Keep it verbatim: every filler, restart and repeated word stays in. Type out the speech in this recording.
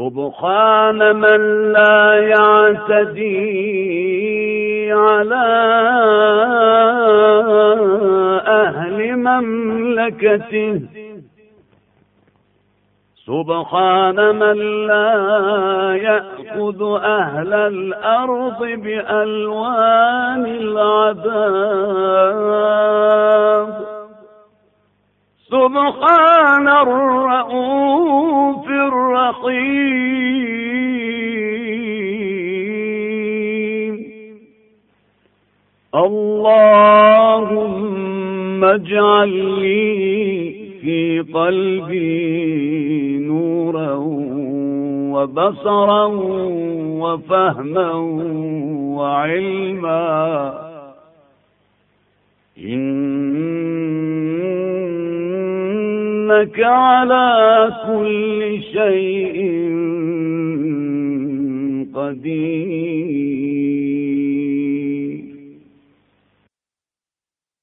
سبحان من لا يعتدي على أهل مملكته، سبحان من لا يأخذ أهل الأرض بألوان العذاب، سبحان الرؤوف الرحيم. اللهم اجعل لي في قلبي نورا وبصرا وفهما وعلما، إنك على كل شيء قدير.